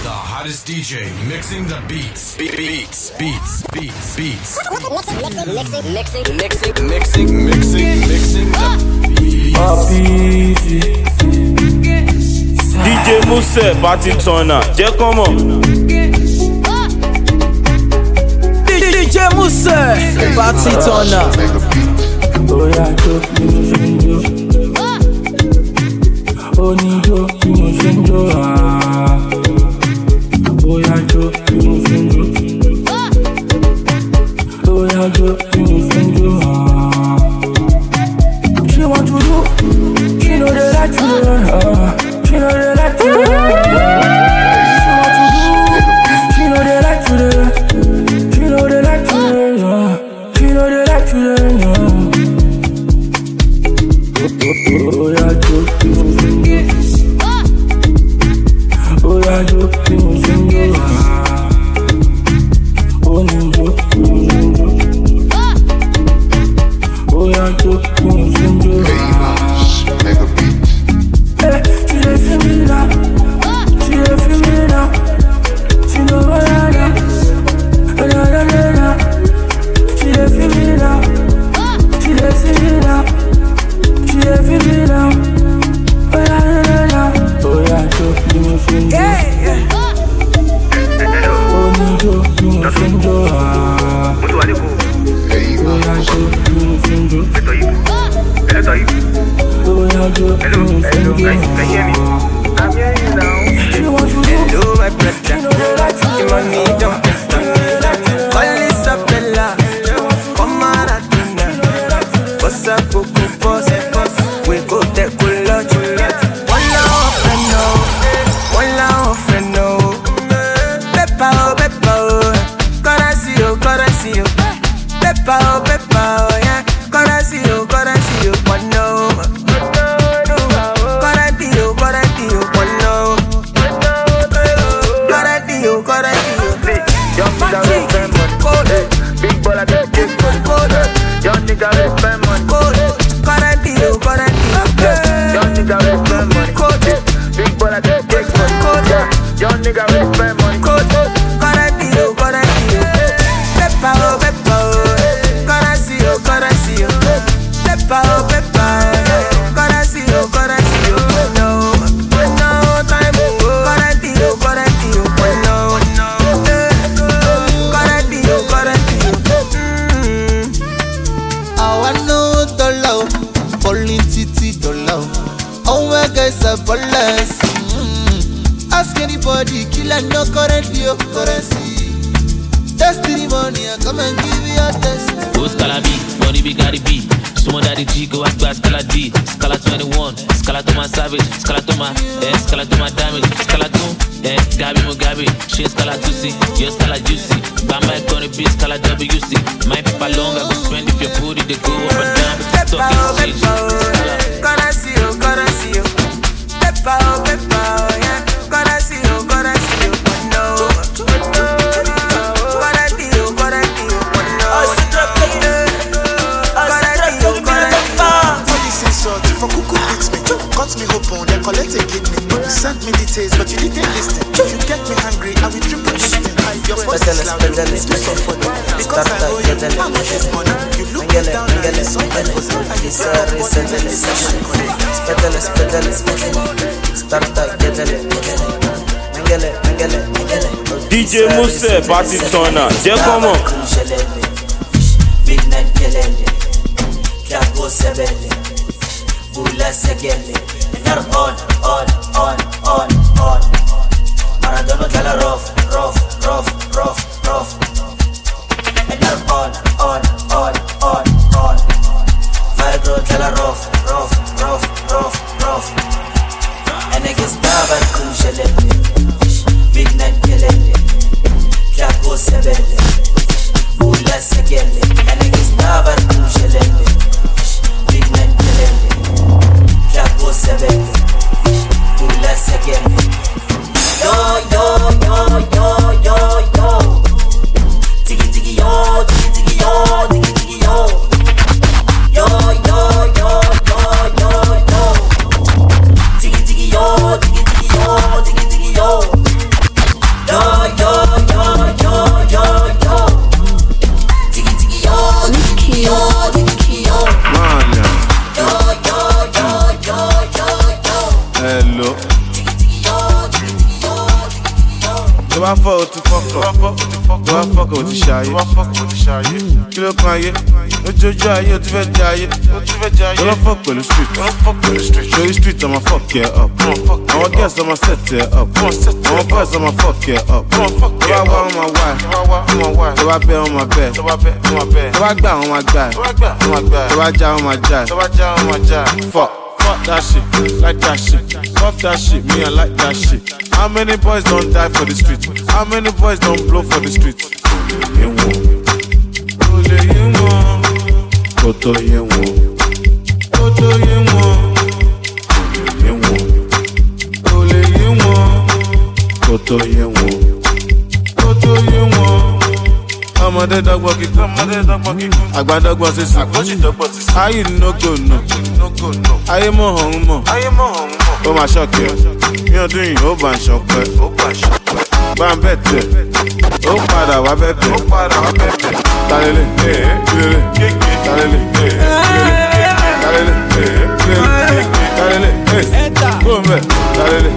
hottest DJ mixing the beats. Beats. Mixing the beats. DJ Muse, party turner, jẹ́ kán mọ̀. DJ Muse, party turner. Oya jo bí mo ṣe ń jó. Oníjó bí mo ṣe ń jó. Oya jo bí mo ṣe ń jó. Oya jo bí mo ṣe ń jó. She want to do, she know they like to do. She know they like to do. She want to do, she know they like to do. She know they like to do. She know they like to do. Oya jo bí mo ṣe ń jó. Oya jo bí mo ṣe ń jó. Oníjó bí mo ṣe ń jó. Oya jo bí mo ṣe ń jó. She dey feel me now. She dey feel me now. She know what I know. She dey feel me now. She dey feel me now. She dey feel me now. Oya jo bí mo ṣe ń jó. Oníjó bí mo ṣe ń jó. Oya jo bí mo ṣe ń jó. Oya jo bí mo ṣe ń jó. She want to do. Hello, my brother. She know they like to do. The money don't stop. Call Isabella. Come on, Adina. What's up, Coco Boss? We go there, cool lunch. One love friend, no. One love friend, no. Peppa, oh, Peppa, oh. Currency, oh, currency, oh. Peppa, oh, Peppa, oh, yeah. Currency, oh, currency, oh. One no. Currency, oh, currency, oh. One no. Currency, oh, currency, oh. Young nigga with spend money. Big baller get kick money. Young nigga with spend money. Currency, oh, currency, oh. Young nigga with spend money. Big baller get kick money. Young nigga with spend money. Currency, oh, currency, oh. Peppa, oh, Peppa, oh. Currency, oh, currency, oh. Peppa, oh, Peppa, oh. Currency, oh, currency, oh. No time, oh. Currency, oh, currency, oh. No. Currency, oh, currency, oh. I know the low, falling titi the low. Oh my guys are ballers. Ask anybody, kill and no currently of currency. Destiny money, I come and give you a test. Go Scala B, money big got the B. Someone that the G, go ask by Scala D. Scala 21, Scala to my savage, Scala to my, Scala to my damage, Scala to, Gabi Mugabe, she Scala 2C, you're Scala juicy. Bamba gonna be Scala WC. My people long, I go spend if your booty, they go up and down. Talking shit, Scala. Currency, oh, currency, oh. Peppa, oh, Peppa, oh, yeah. Currency, oh, currency, oh, no. Currency, oh, currency, oh, no. For cuckoo beats me, cut me open, then collect a kidney. You sent me details, but you didn't listen. If you get me hungry, I will triple listen. Your voice is loud, because I owe you how much is money. You look me down and it's all I was on. And you said I was in the session. DJ Muse, party turner, jẹ́ kán mọ̀. Big night kelele, Klago sebele, Bula segele, and they're on. Maradona tala rough, and they're on. Vibro tala rough, and I guess Baba Kushelele, Big night kelele, Klago sebele, Bula segele, and I guess Baba Kushelele, Big night kelele, Klago sebele, Bula segele. Do I fuck with the fucker? Do I fuck with the shy? Kilo kan ye, ojojo aye o ti fẹ́ jayé. Don't fuck with the street. Show you street, I'ma fuck it up. I'ma guess I'ma set it up. I'ma buzz, I'ma fuck it up. Do I want on my wife? Do I bet on my bed? Do I gbà on my guy? Do I ja on my jive? Fuck that shit, like that shit. Fuck that shit, me I like that shit. How many boys don't die for the streets? How many boys don't blow for the streets? Koto yenwo, ole yenwo, koto yenwo. Ọmọdé dọ́gbọ́n kíkún, àgbà dọ́gbọ́n sísè. Ayé no go no, ayé mọ̀ ọ̀hún mọ̀. Ó máa ṣọ́ọ̀kì ẹ̀, ní ọdún yìí ó bá ń ṣọpẹ́. Bá ń bẹ̀ tẹ̀, ó padà wá bẹ̀ tẹ̀. Talele, talele, boom, talele,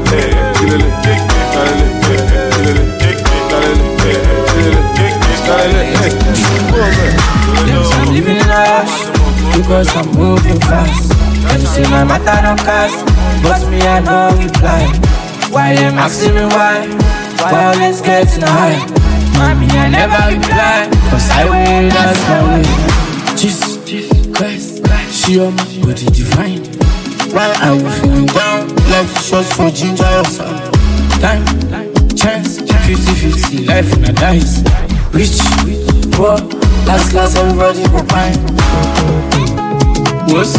I'm living in a rush because I'm moving fast. Them say my matter don't cast, but me I no reply. Why them asking me why? Why always getting high? Mommy I never reply, cause I will, that's my way. Jesus Christ, she on my body divine. Why are you feeling down? Life shots for ginger or something. Time, chance, 50-50, life in a dice. Rich, poor, last everybody go fine. What's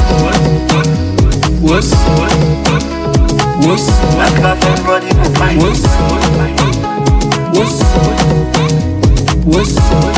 last everybody go fine. What's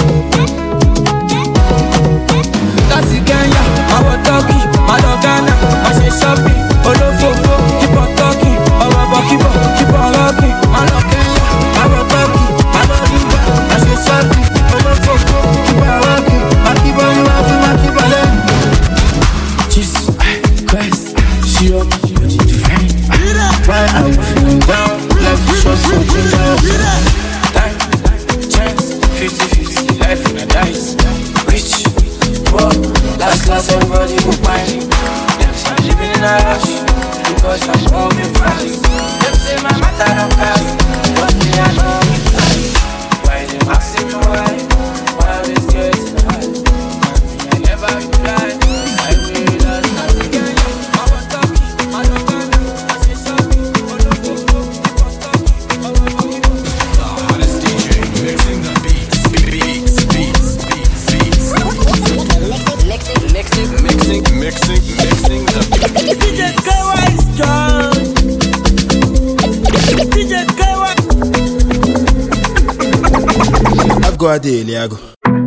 that's the Kenya, our talkie, my Ghana, my say shopping, Olofofo, keep on talking, keep on rocking, my Kenya, our talkie, my Limba, I say shopping, Olofofo, keep on rocking, my keep on laughing, my keep on laughing. Jesus Christ, she on my body divine. Why are you feeling down? Life is short for ginger. Time, chance, 50-50, life in a dice. Rich, poor, last everybody go fine. Them say I'm living in a rush because I'm moving fast. Them say my matter don't cast, but me I know reply. Why them asking me why? Why always getting high? Me I never reply. I will last night again. I was talking, I don't know. I say sorry, Olofofo, keep on talking. Hottest DJ mixing the beats. Mixing the beats. DJ Kawa is strong. DJ Kawa. Ago adele ago.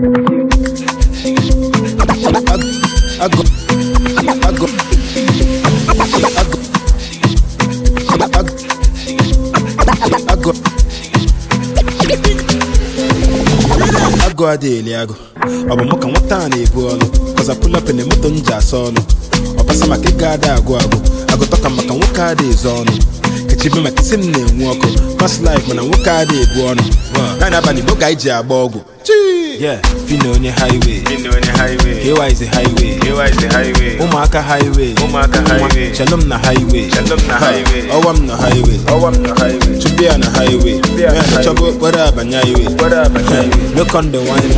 Ago adele ago. Obo mo kan wata na ebu olu. Cause I pull up in the motor nja solo. Oba sama ke gada ago. Ago toka maka nwoka de zonu. Kechibe maka sim na enwu oko. Fast life mana nwoka de ebu onu. Na na bani boga ije agba ogu. Yeah, Fino on your highway. KY is the highway. Umaka highway. Shalom na highway. Owam na highway. Chubia na highway. Yeah, trouble whatever na highway. Look on the wine.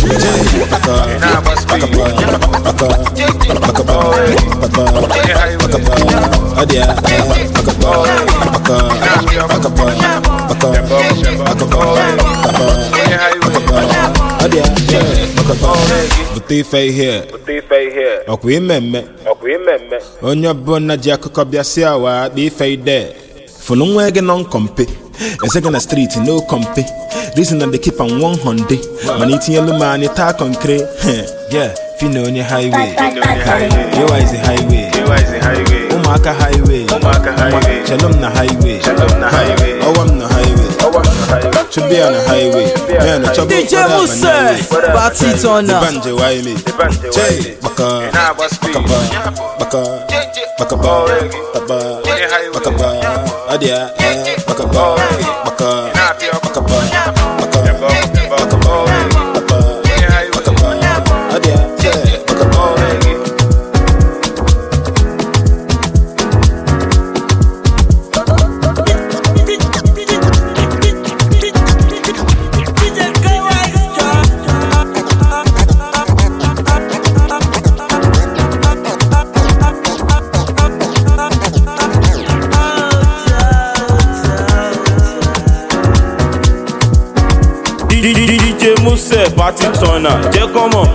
Butife here. Okwi meme. Onye bona ji akụkọ bịa si awa dị ife ide. Funu nwe gị non kompe. Eze na street no kompe. Reason that they keep on 100. Man eating yellow man it ta concrete. Yeah, Fino on your highway. KY is the highway. Umaka highway. Shalom na highway. Owam na highway. Should be on the highway. Man, the trouble. DJ Muse, party turner. Banje Wiley. Jay, Baka, Adia, Baka, DJ Muse, party turner, jẹ́ kọ́ mọ̀.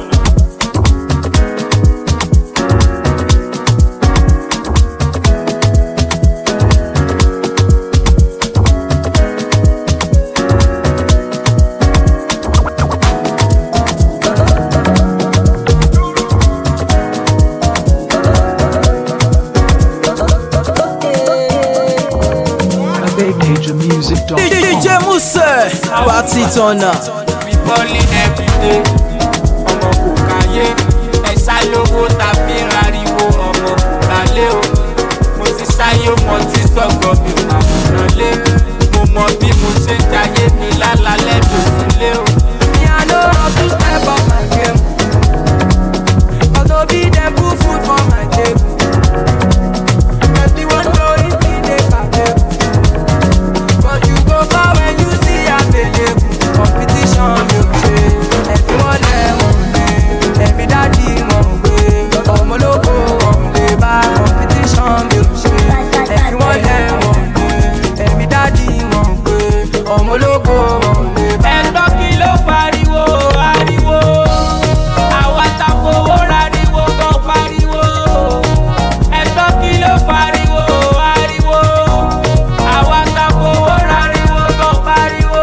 DJ Muse, party turner. We balling every day. Ọmọ kò káyé. Ẹ̀sà lówó tàbí rariwo. Ọmọ kò rálé o. Mo ti sáyé mo ti sọ̀gọ̀ mi ò máa múná lé. Mo mọ bí mo ṣe ń jayé mi lálálẹ́ mi ò sí lé o. Me I know how to step up my game. Cause no be dem put food for my table. Everyone know it be dey capable. But you go far when you see available. Competition mi ò ṣe. Everyone lẹ́wọ̀n lé. Ẹ̀mí dáàdi wọn gbé. Ọmọ olóko wọn lè bá. Competition mi ò ṣe. Everyone lẹ́wọ̀n lé. Ẹ̀mí dáàdi wọn gbé. Ọmọ olóko wọn lè bá. Ẹ̀gbọ́n kí ló pariwo ariwo. Àwa ta fowó rariwo kan pariwo. Ẹ̀gbọ́n kí ló pariwo ariwo. Àwa ta fowó rariwo kan pariwo.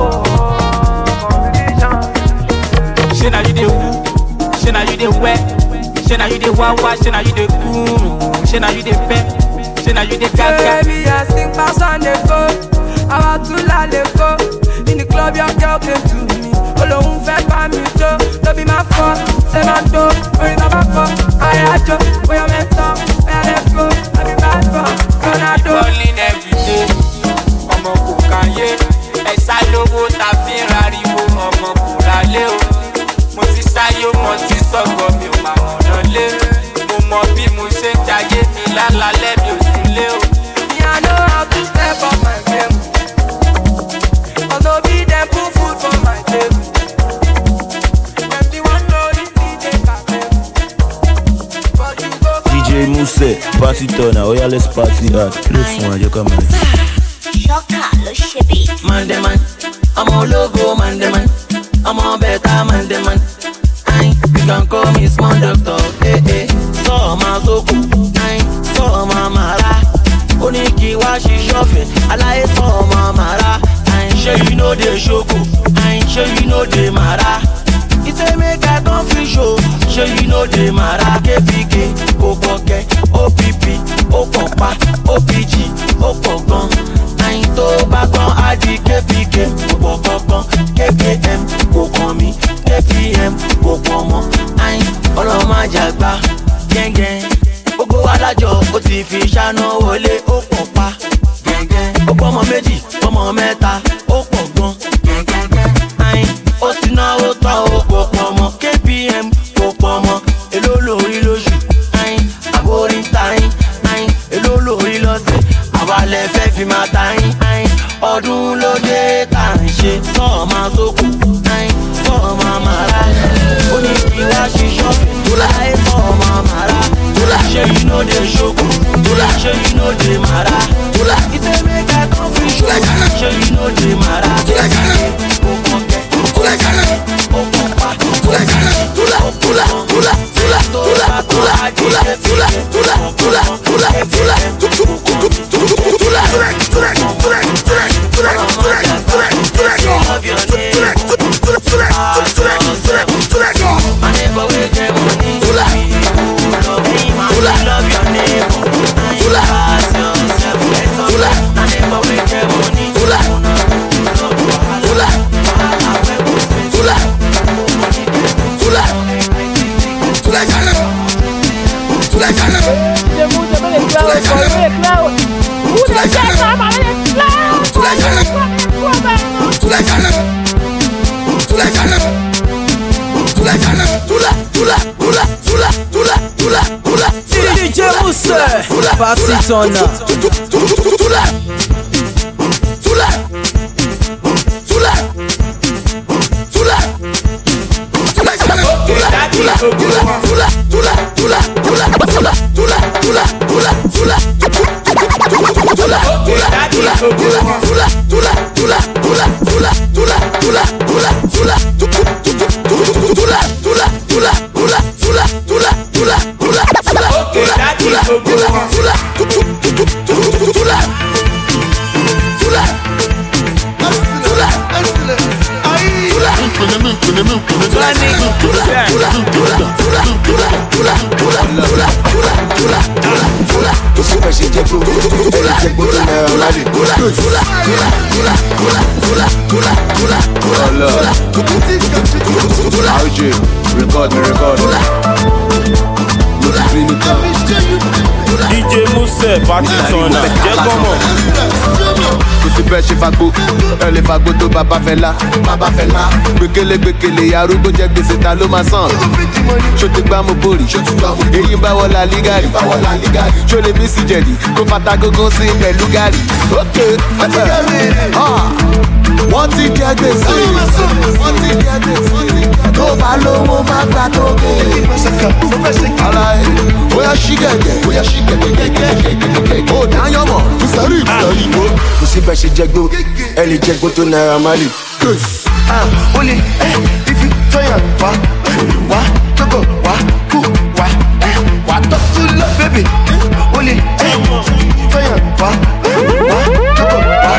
Ṣé na you dey woo? Ṣé na you dey wet? Ṣé na you dey wawa? Ṣé na you dey kuru? Ṣé na you dey pep? Ṣé na you dey gaga? Baby, I sing pass on the phone. Àwa tún lálẹ́ kó. In the club, your girl came to me. Olóhùn fẹ́ bá mi jó. No be my fault, ṣé máa tó? Orin náà bá kọ́. Àyájọ́, bóyá mẹ́tọ́, bóyá lẹ́fọ́. Àbí bad boy, Ronaldo. We balling every day. Ọmọ kò káyé. Ẹ̀sà lówó tàbí rariwo. Ọmọ kò rálé o. Mo ti sáyé mo ti sọ̀gọ̀ mi ò máa múná lé. Mo mọ bí mo ṣe ń jayé mi lálálẹ́ mi ò sí lé o. Me I know how to step up my game. Cause no be dem put food for my table. Everyone know this DJ capable. But you go far DJ Muse, party turner, oya let's party hard. Play fún wa, jẹ́ ká mọ̀. Ṣọ́kà ló ṣe bí. Mandeman, ọmọ ológo Mandeman, ọmọ bẹ̀ta Mandeman. Ayin, you can call me small doctor. Sọ ọmọ sókù, ayin, sọ ọmọ màrá. Ó ní kí wá ṣiṣọ́fẹ̀, aláyé sọ ọmọ màrá. Ayin, ṣé you no dey ṣoko? Ayin, ṣé you no dey màrá? He say make I come free show. Ṣé you no dey màrá? KPK, kò pọ̀ kẹ́, OPP, ó pọ̀ pa, OPG, ó pọ̀ gan. Ayin tó bá gbọ́n á di KPK, kò pọ̀ kankan. KPM kò kàn mí, KPM kò pọ̀ mọ́. Ayin ọlọ́mọ àjàgbá gẹ́gẹ́. Gbogbo alájọ ó ti fi ṣáná wọlé, ó pọ̀ pa gẹ́gẹ́. Ó pọ̀ ọmọ méjì, ọmọ mẹ́ta, ó pọ̀ gan gẹ́gẹ́. Ayin ó ti náwó tán, ó kò pọ̀ mọ́. KPM kò pọ̀ mọ́. Èló lórí lóṣù, ayin àbórí ń ta yín. Ayin èló lórí lọ́sẹ̀, àwa lẹ fẹ́ fi máa ta yín. Ayin ọdún ló dé tá à ń ṣe. Sọ máa sókù, ayin sọ máa màrá. Ó ní kí wá ṣiṣọ́fẹ̀, láyé sọ máa màrá. Ṣé you no dey ṣoko? Ṣé you no dey màrá? He say make I come free show. Ṣé you no dey màrá? Ó pọ̀ kẹ́, ó pọ̀ pa, ó pọ̀ gan. Tó bá tó àjẹ́ my neighbor will get money. Love your neighbor. Pass yourself. My neighbor will get money. DJ Muse, party turner. Tula DJ Mousse, party tona, jẹ́ kọ́mọ̀. Kò sí bẹ́ẹ̀ ṣe fagbó, ẹ lè fagbó tó bàbá fẹ́ la. Gbèkélé arúgbó jẹ́ gbèsè ta ló máa sàn. Ṣó ti gbá mo bórì, èyí ń bá wọ́n la lígàrì. Ṣó lè mí sí jẹ̀dí, kó fata gógó sí pẹ̀lú gàrì. Wọ́n ti jẹ gbèsè, tó bá lówó má gbà tó gbé. Aláì, bóyá ṣí gẹ̀gẹ̀, ó dáyọ̀ mọ̀, ìsọ̀rí. Kò sí bẹ́ẹ̀ ṣe jẹgbó, ẹ lè jẹgbó tó Naira Marley. Only if you turn your back, go, kú, talk to love, baby. Only turn your back, go,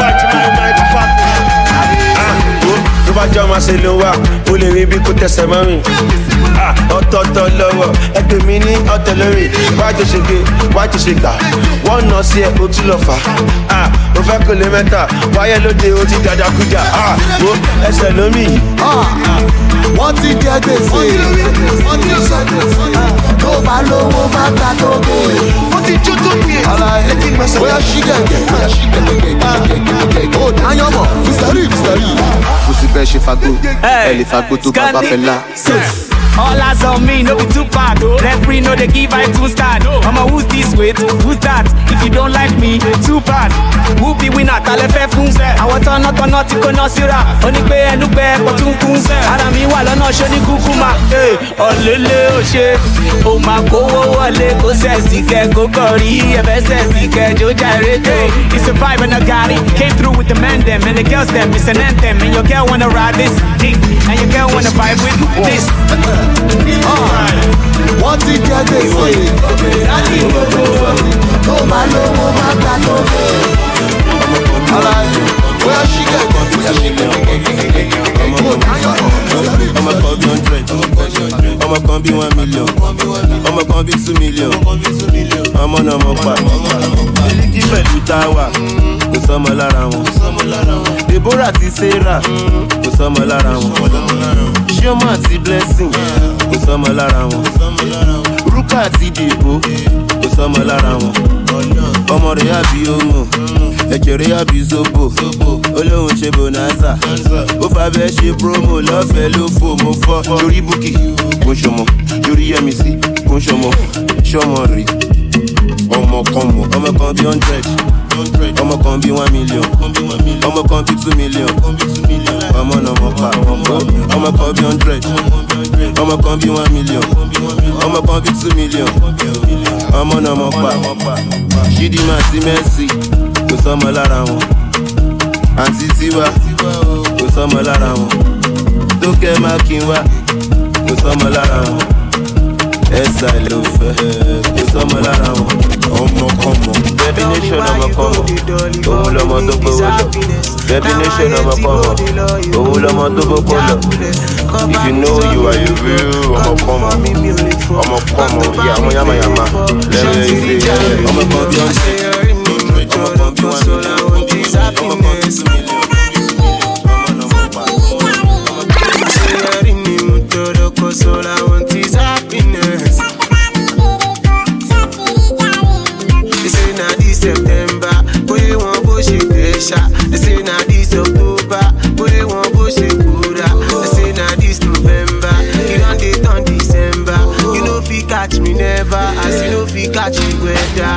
tó bá jẹ́ ọmọ ṣe ló wà ó lè rí bí kò tẹ̀sẹ̀ mọ́ mi. Ọ̀tọ̀ọ̀tọ̀ lọ́wọ́ ẹgbẹ́ mi ní ọ̀tẹ̀ lórí wájú ṣe gbé wájú ṣe gbà wọ́n nà sí ẹ̀ ó tún lọ fà á ó fẹ́ kó lè mẹ́ta wáyé lóde ó ti dada kújà ó ẹsẹ̀ lómi. Wọ́n ti jẹ gbèsè, tó bá lówó má gbà tó gbé. Wọ́n ti jó tó gbé. Bóyá ṣí gẹ̀gẹ̀, ó dáyọ̀ mọ̀, ìsọ̀rí. Kò sí bẹ́ẹ̀ ṣe fagbó, ẹ lè fagbó tó bàbá fẹ́ la. All eyes on me, no be too bad. Referee no they give I 2 star. Who's this wait? Who's that? If you don't like me, too bad. Who be winner? Tale fe fun. I want to not to no sira. Oni pe enu pe potun kun. Ara mi wa lọ́nà ṣo ni kukuma. Olele o ṣe. O ma kowo wọlé kó sexy ke kó kori. E fe sexy ke jo jarete. It's a vibe and a Gotti. Came through with the men them and the girls them. It's an anthem and your girl wanna ride this dick and your girl wanna vibe with this. Wọ́n ti jẹ gbèsè, tó bá lówó má gbà tó gbé. Aláì, bóyá ṣí gẹ̀gẹ̀, Ọmọ kan bí 100, ọmọ kan bí 1 million, ọmọ kan bí 2 million, ọmọ náà mọ̀ pa. Eligi pẹ̀lú táwà, kò sọmọ lára wọn. Deborah àti Sarah, kò sọmọ lára wọn. Chioma àti Blessing, kò sọmọ lára wọn. Ruka àti Debo, kò sọmọ lára wọn. Ọmọ rẹ̀ àbí Omo, ẹ̀jẹ̀ rẹ̀ àbí Zobo, olóhùn ṣe bonanza. Ó fa bẹ́ẹ̀ ṣe promo lọ́fẹ̀ẹ́ ló fò mo fọ́. Yorí Bukky, kò ń ṣọmọ. Yorí Yẹmisí, kò ń ṣọmọ. Ṣọmọ rè ọmọ kan mọ̀. Ọmọ kan bí 100, ọmọ kan bí 1 million, ọmọ kan bí 2 million, ọmọ náà mọ̀ pa. Ọmọ kan bí 100, ọmọ kan bí 1 million, ọmọ kan bí 2 million, ọmọ náà mọ̀ pa. Chidinma àti Mercy, kò sọmọ lára wọn. Àǹtí Tiwa, kò sọmọ lára wọn. Tókẹ́ Mákinwá, kò sọmọ lára wọn. Ẹ̀sà ló fẹ́, kò sọmọ lára wọn. Ọmọ kan mọ̀. Definition ọmọ kan mọ̀, òun lọmọ tó gbówó lọ. Definition ọmọ kan mọ̀, òun lọmọ tó gbówó lọ. If you know you are a real ọmọ kan mọ̀, yẹ àwọn yamayama. Lẹ́yìn ẹ̀sẹ̀ ọmọ kan bí 100, ọmọ kan bí 1 million, ọmọ kan bí 2 million. All I want is happiness. They say now this September, boy they want bullshit pressure. They say now this October, boy they want bullshit pura. They say now this November, you don't date on December. You know if you catch me never, as you know if you catch me weather.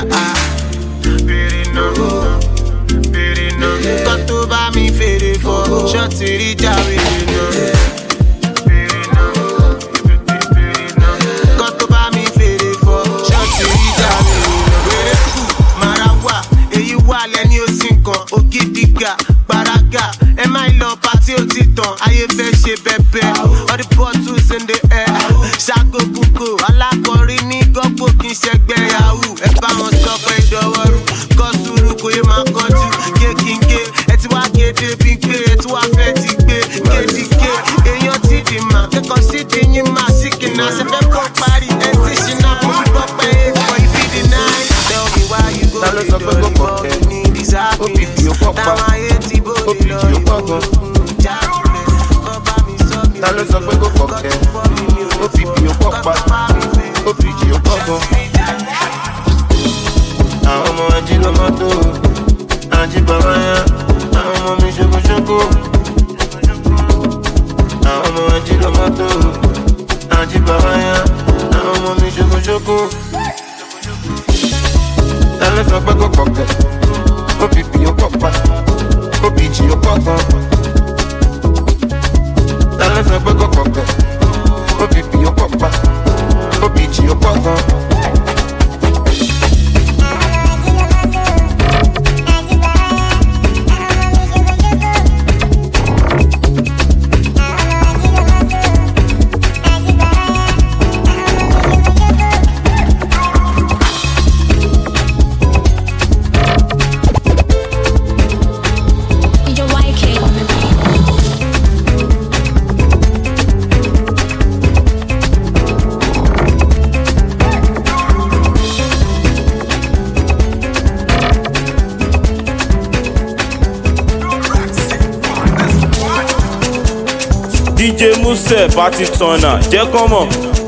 Got to buy me faded for short to reach out with you. Baraga, and my love party titan. I fẹ́ ṣe bẹ̀bẹ̀. All the bottles in the air. Ṣàgó kúkú, alákọ̀rí ní gọ́pọ̀ kì í ṣẹgbẹ́ yahoo. Ẹ bá wọn sọ pé ìdọ̀wọ́rù. Kọ́ sùúrù kò yẹ máa kọjú. Kékìké, ẹ ti wá kéde bí gbé. Ẹ ti wá fẹ́ ti gbé. ó pọ̀ gan. Ta ló sọ pé kò pọ̀ kẹ́? Ó fi bí ó pọ̀ pa, ó fi jì ó pọ̀ gan. Àwọn ọmọ ají ló mọ́tò, ají bàbá yá, àwọn ọmọ mi ṣokoṣoko. Àwọn ọmọ ají ló mọ́tò, ají bàbá yá, àwọn ọmọ mi ṣokoṣoko. Ta ló sọ pé kò pọ̀ kẹ́? Ó fi bí ó pọ̀ pa, ó fi jì ó pọ̀ gan. Ta ló sọ pé kò pọ̀ kẹ́? Ó fi bí ó pọ̀ pa, ó fi jì ó pọ̀ gan. DJ Muse party turner jẹ́ kán mọ̀.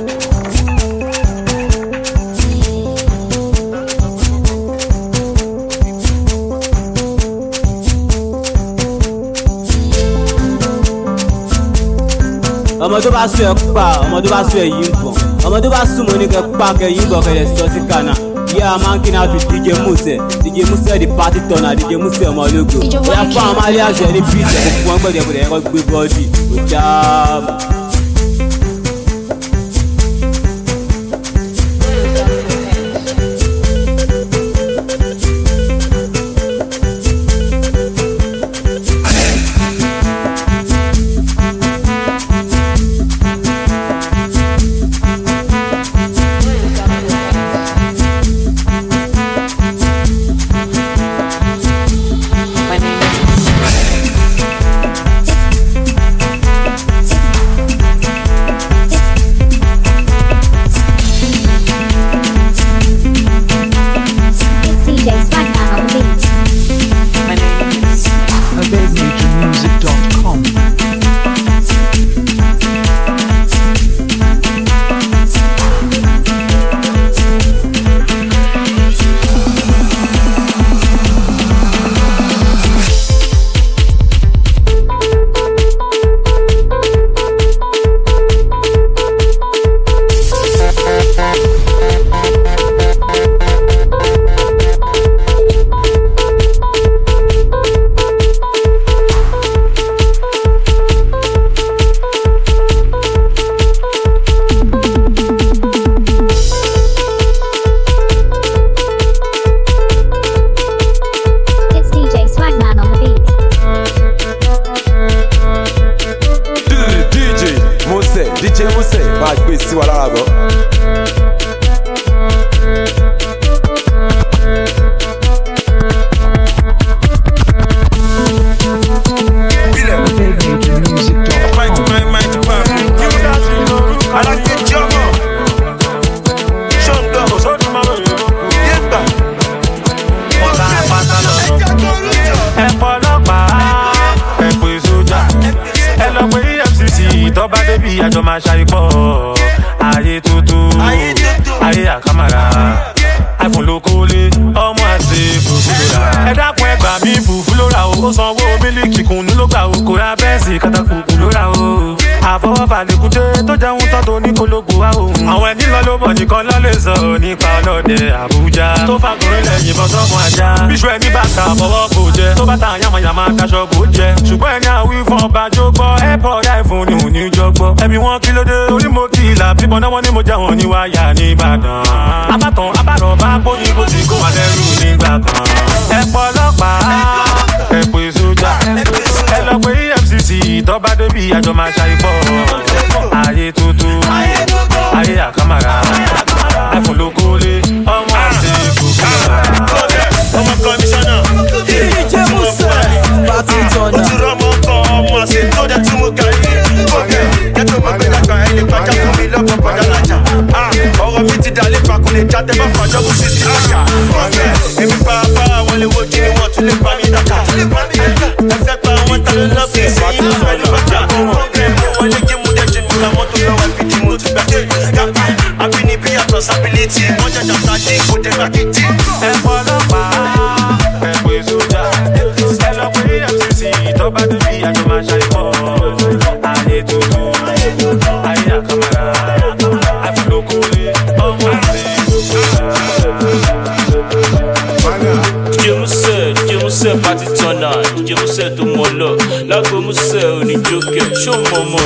ọmọ tó bá sún ẹ pa ọmọ tó bá sún ẹ yìí ń bọ̀ ọmọ tó bá sún mọ́ ní kẹ pa kẹ yìí ń bọ̀ kẹlẹ̀ sọ sí kànáà. Yeah, I'm hanging out with DJ Muse the party turner, DJ Muse ọmọ ológo. Bóyá fún àwọn alẹ́ àṣẹ ní bíìtì ẹ̀kọ́ fún wọn gbọ́dọ̀ ẹ̀kọ́ ẹ̀kọ́ gbé bọ́ọ̀dì ó jáàmù. àjọ máa ṣàìpọ̀ ayé tuntun ayé àkàmàrà iPhone ló kólé ọmọ àti fùfú lóra ẹ dákun ẹ gbà mí fùfú lóra o ó sanwó mílíkì kùnú ló gbà o kò ra bẹ́ẹ̀sì kàtàkùkù lóra o àfọwọ́fà lèkúté tó jẹun tán tó ní kólógbò wá o àwọn ẹni lọ ló bọ̀ nìkan lọ lè sọ nípa ọlọ́dẹ Àbújá tó fàgọ́rẹ́ lẹ́yìn bọ́ sọ́mọ ajá bíṣu ẹni bàtà fọwọ́ kò jẹ tó bàtà yàmàyàmà daṣọ kò jẹ ṣùgbọ́n ẹni àwí fún ọba jó gbọ́ airpod iPhone ni òní jọ gbọ́ ẹbí wọn kí ló dé orí mo kì í là bíbọn náà wọ́n ní mo já wọn ní wáyà ní Ìbàdàn abátàn abárọ̀ bá gbóyin bó ti kó wà lẹ́rù nígbà kan ẹ̀pọ̀ ọlọ́pàá ẹ̀pọ̀ sójà ẹ lọ pé EFCC tọ́ba débi àjọ máa ṣàìpọ̀ ayé tuntun ayé àkàmàrà iPhone ló kólé ọmọ àti fòkúrà ọmọ kọmíṣánná DJ Muse party turner ojú rọmọ kọ ọmọ àṣẹ tó dẹ tí mo kà yé fọkẹ kẹtọ mọ pé dàgbà ẹni pàjá fún mi lọkọ padà lájà ọ̀rọ̀ mi ti dalẹ pakùnlé jáde bá fàjọ kù sí sí àṣà fọkẹ èmi pa bá wọn lè wo kí ni wọn tún lè pa mí dàgbà ẹ fẹ́ pa wọn tán Party turner, DJ Muse to molo. Lago Muse oni joke, show momo.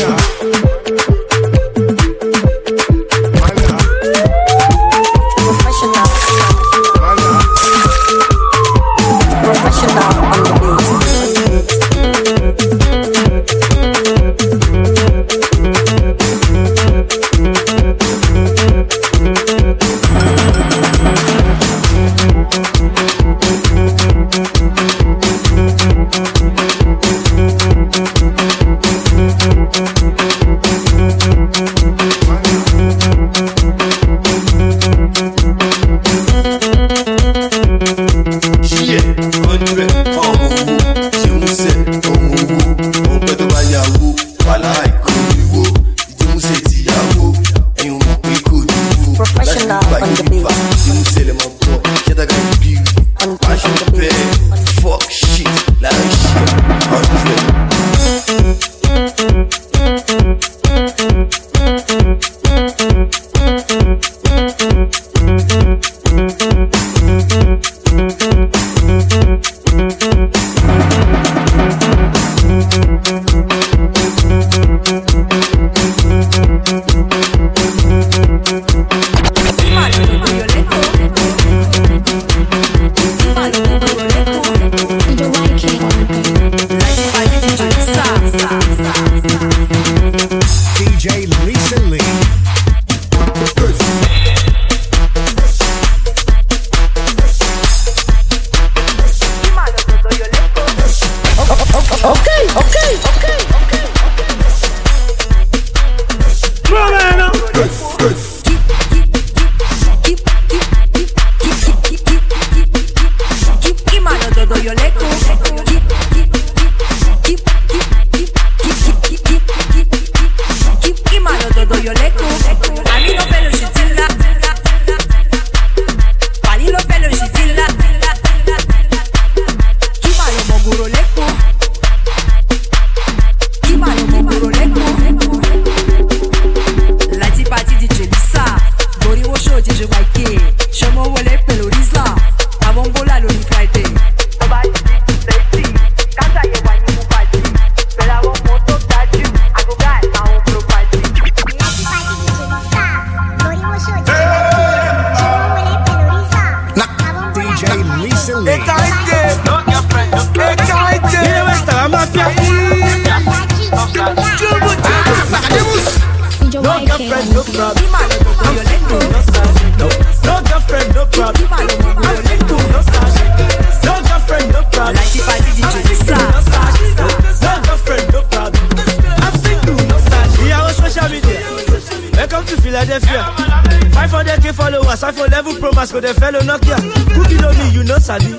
Go the fellow Nokia. Cookie know me, you know Sadi.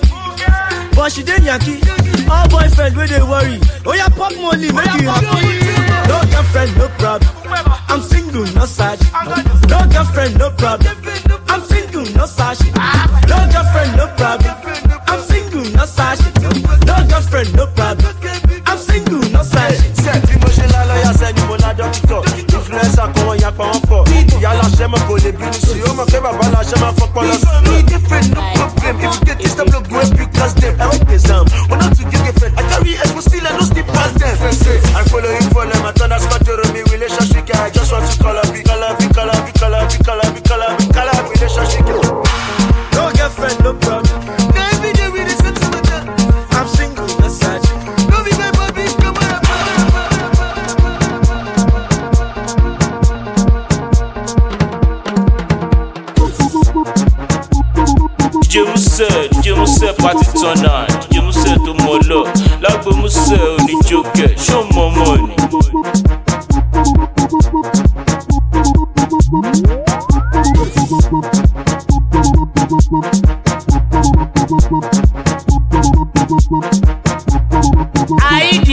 But she did Yankee. All boyfriend where they worry. Oh yeah, pop money, make you happy. No girlfriend, no problem. I'm single, no sad. No girlfriend, no problem. I'm single, no sash. No girlfriend, no problem. I'm single, no sash. No girlfriend, no problem. I'm single, no sash. Set emotional lawyer, send you on a doctor. Influencer, come on, ya pa encore. Y'a shema pour les bénéfices. Oh my God, baba, shema fuck policy. Different, no problem. If you get this, I'm not going because them. I want this we're not to get friend. I carry S, but still I don't sleep past them. I follow you for them. I turn a spot to me relationship. I just want to call up, relationship. No girlfriend, no problem. No, every day we listen to them. I'm single, no sad. No, be my baby, come on. DJ Muse party turner, DJ Muse to molo. Lago Muse oni joke, show more money. ID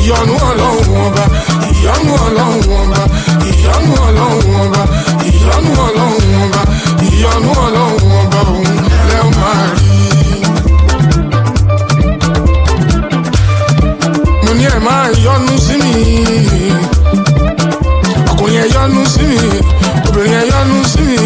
ìyanu ọlọ́run ọba ìyanu ọlọ́run ọba ìyanu ọlọ́run ọba ìyanu ọlọ́run ọba ìyanu ọlọ́run ọba òun lẹ́ máa rí. mo ní ẹ máa yọ́nú sí mi ọkùnrin ẹ yọ́nú sí mi obìnrin ẹ yọ́nú sí mi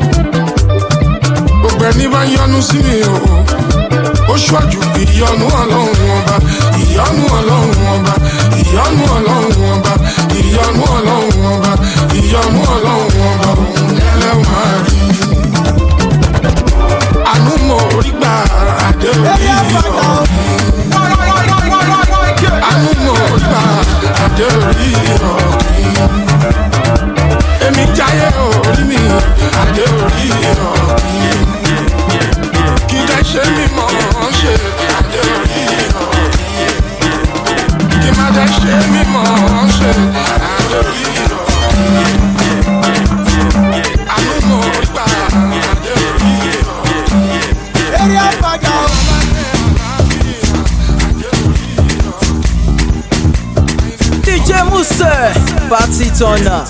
gbogbo ẹni bá yọ́nú sí mi o ó ṣáájú ìyanu ọlọ́run ọba ìyanu ọlọ́run ọba ìyanu ọlọ́run ọba ìyanu ọlọ́run ọba ìyanu ọlọ́run ọba òun lẹ́wọ̀n máa rí. àánú mo rí gbà àdé orí ọ̀hún. àánú mo rí gbà àdé orí ọ̀hún. èmi jáyé orí mi àdé orí ọ̀hún. kí dẹ́ ṣe mímọ́ ṣe àdé orí ọ̀hún. kí má dẹ́ ṣe mímọ́ ṣe àdé orí ọ̀hún. àánú mo rí gbà àdé orí ọ̀hún. Area Faga. DJ Muse, party turner.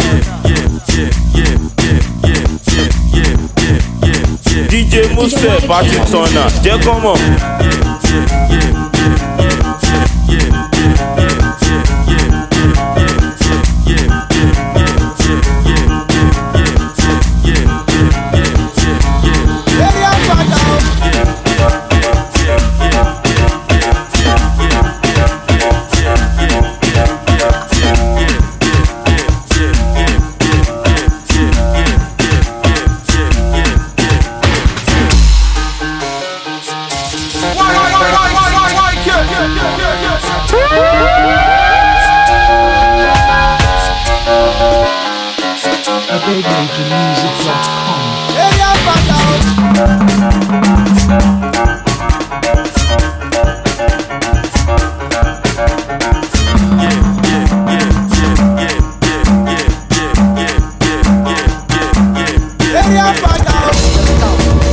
DJ Muse party turner jẹ́ kọ́ mọ̀. Area Faga. Area Faga. Area Faga.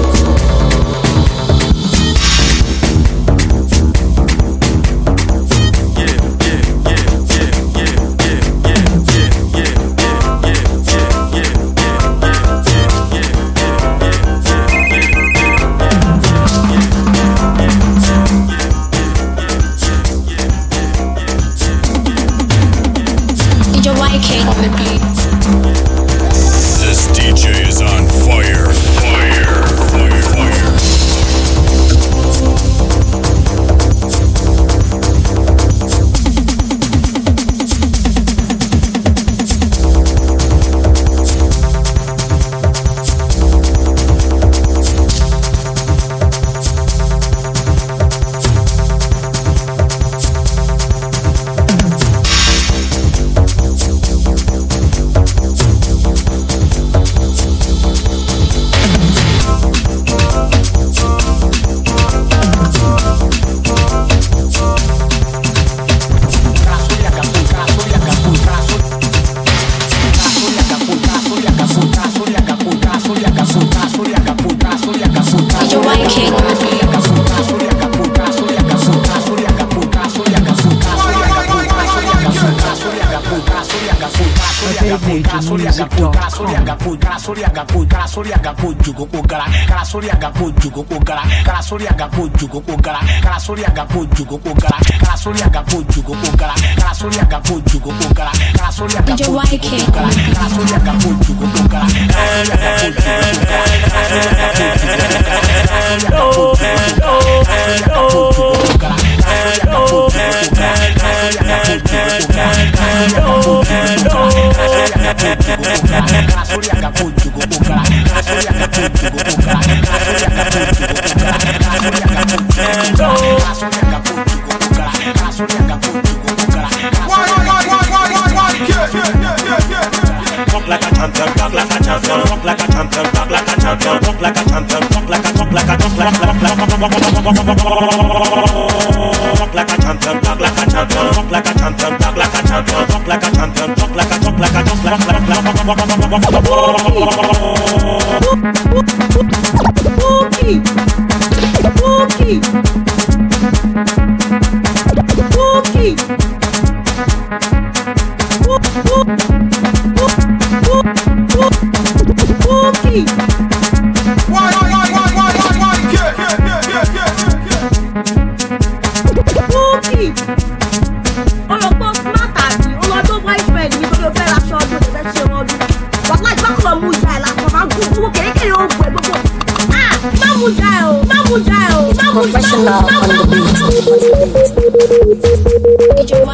DJ YK on the beat. This DJ is on fire. Fire. Fire. Fire. DJ YK on the beat. Rock like a champion, rock like a champion, rock like a champion, rock like a champion, rock like a champion, rock like a rock like a rock like a champion, rock like a champion, rock like a champion, rock like a champion, rock like a champion, rock like a rock like a rock like a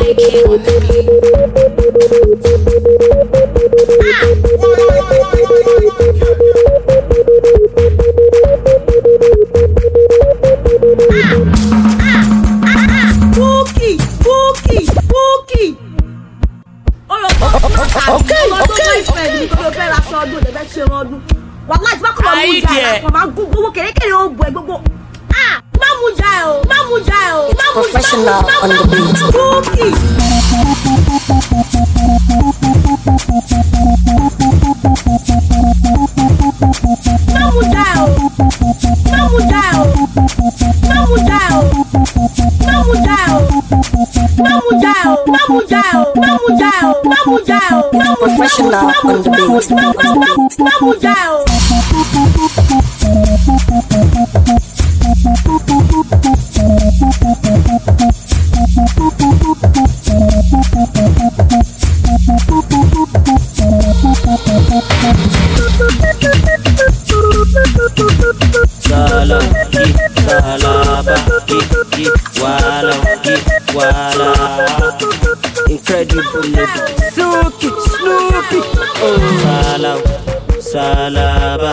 YK on the Professional on the beat. Professional on the Incredible, Suki, Snoopy, oh, Salaba,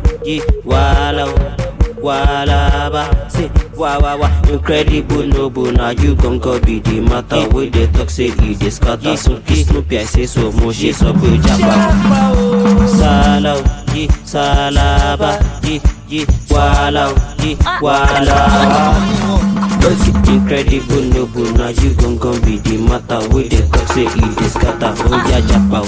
Walaba, say, wow, incredible, noble, now you gon' go be the matter with the talk, say, he discover, Snoopy, I say so, Moshi, so, Jabba, Salaba, Walaba. Incredible, noble, now you gon' be the matter with the talk, say he discover, oh yeah, Jabba,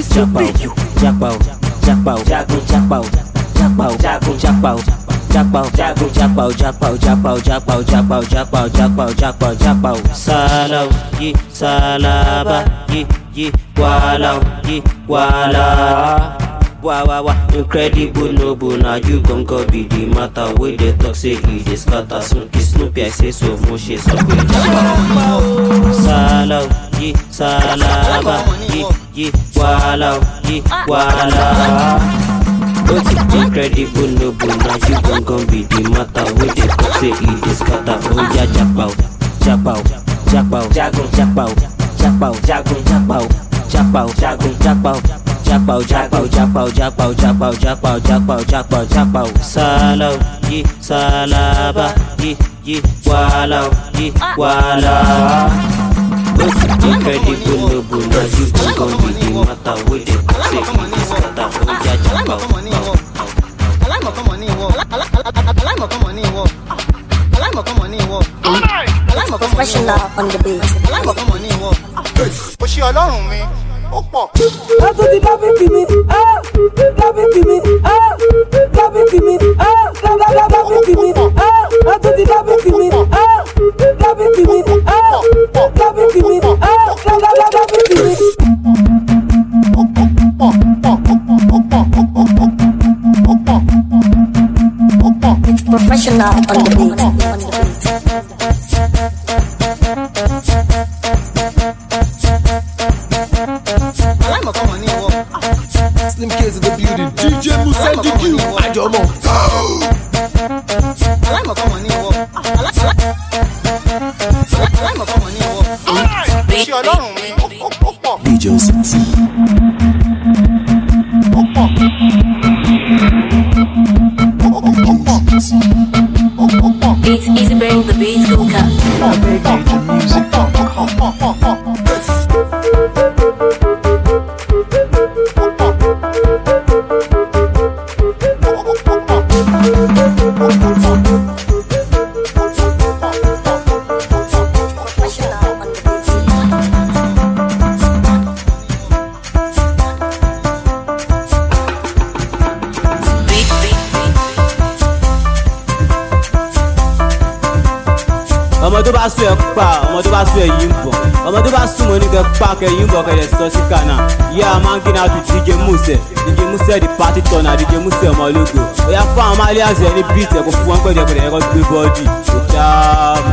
Wow, incredible, noble, now you gon' go be the matter with the talk, say he discover, Snoopy, I say so, Moshi, so, incredible, noble, now you gon' be the matter with the talk, say he discover, oh yeah, Salaba, incredible, noble, now you gon' be the matter with the talk, say he discover, oh yeah, Professional on the beat. Oṣì Ọlọ́run mi, ó pọ̀. Látòdì dábìtì mi, dábìtì mi, dábìtì mi, dábìtì mi, látòdì dábìtì mi, dábìtì mi, dábìtì mi, dábìtì mi. It's professional on the beat. Slim K's in the building. DJ Musa DQ. I don't know. Oṣì Ọlọ́run mi, ó pọ̀. DJ City. Beats, easy bring the beats, go cut. ọmọ tó bá sún ẹ pa ọmọ tó bá sún ẹ yìí ń bọ̀ ọmọ tó bá sún mọ́ ní kẹ pa kẹ yìí ń bọ̀ kẹ lè sọ sí kànáà yíyá máa ń kí náà tu DJ Muse the party turner DJ Muse ọmọ ológo ó yá fún àwọn malians ẹ ní beat ẹ kó fún wọn pẹ̀lẹ́pẹ̀lẹ́ ẹ kó gbé bọ́ọ̀dì kò jáàmù.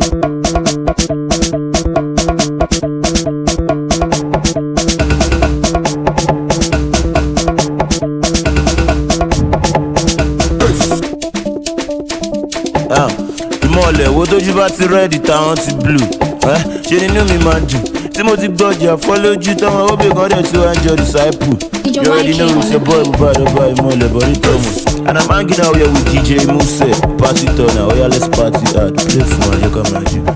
Ìmọ̀lẹ̀ wo tójú bá ti rẹ́ẹ̀dì táwọn ti blue ṣe nínú mi máa dùn tí mo ti gbọ́jà fọ́ lójú táwọn ó bè kọ́ dẹ̀ tí wọ́n á jọ disciple. You already know it's your boy Bubba Ìmọ̀lẹ̀ Bọ̀rí Thomas and I'm hanging out here with DJ Muse, party turner, oya let's party hard, play fún wa, yẹ ká máa jù.